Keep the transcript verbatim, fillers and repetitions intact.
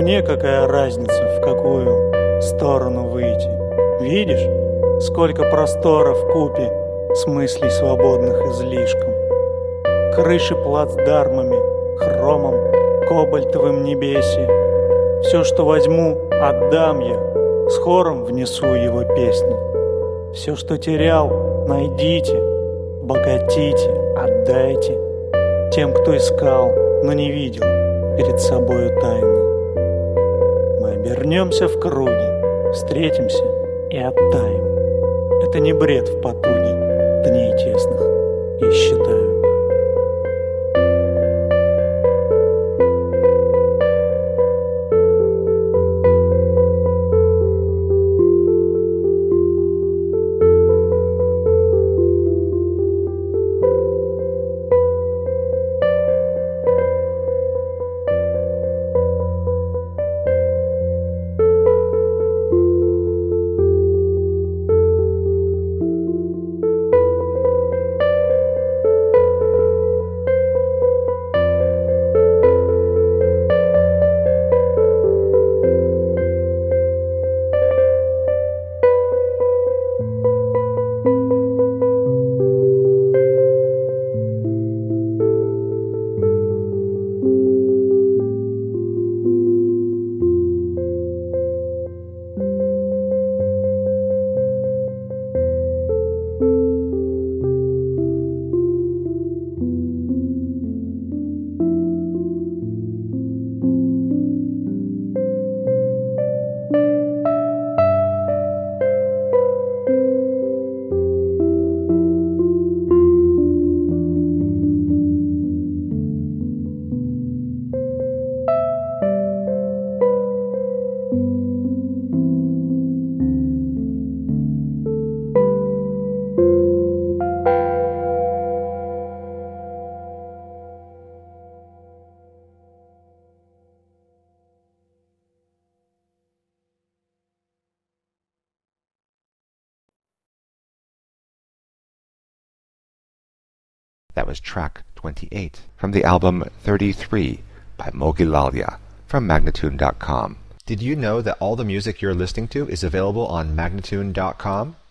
Мне какая разница, в какую сторону выйти? Видишь, сколько простора вкупе с мыслей свободных излишком. Крыши плацдармами, хромом, кобальтовым небесье. Все, что возьму, отдам я, с хором внесу его песни. Все, что терял, найдите, богатите, отдайте тем, кто искал, но не видел перед собою тайны. Мы обернемся в круги, встретимся и оттаим. Это не бред в потуге дней тесных, я считаю. That was track twenty-eight from the album thirty-three by Mogilalya from Magnatune dot com. Did you know that all the music you're listening to is available on Magnatune dot com?